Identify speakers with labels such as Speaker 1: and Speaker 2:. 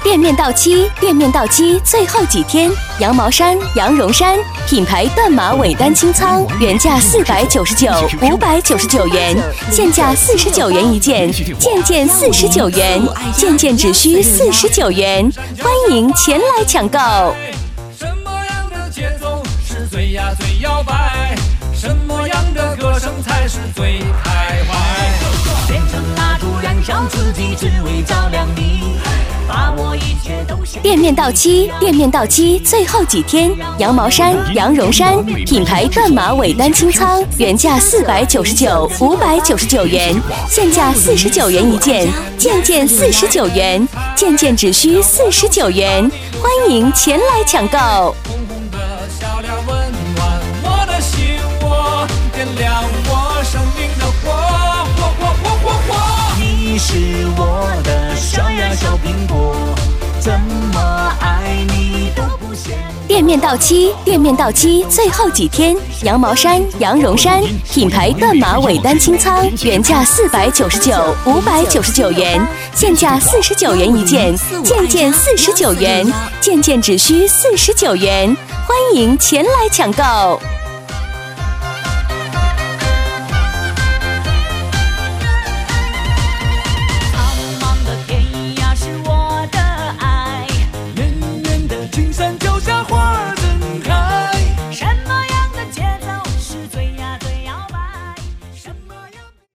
Speaker 1: 店面到期，店面到期最后几天，羊毛衫、羊绒衫品牌断码尾单清仓，原价499、599元，现价49元一件，件件49元，件件只需49元，欢迎前来抢购。
Speaker 2: 什么样的节奏是最呀最摇摆？什么样的歌声才是最开怀？点成蜡烛燃烧自己，只为照亮你。把我一切都
Speaker 1: 店面到期，店面到期最后几天，羊毛衫、羊绒衫品牌断码尾单清仓，原价499、599元，现价49元一件，件件49元，件件只需49元，欢迎前来抢购。
Speaker 2: 红红的笑脸温暖我的心窝，点亮我生命的火，你是我的小呀小苹果，怎么爱你都不嫌。
Speaker 1: 店面到期，店面到期最后几天，羊毛衫、羊绒衫品牌断码尾单清仓，原价499、599元，现价49元一件，件件49元，件件只需49元，欢迎前来抢购。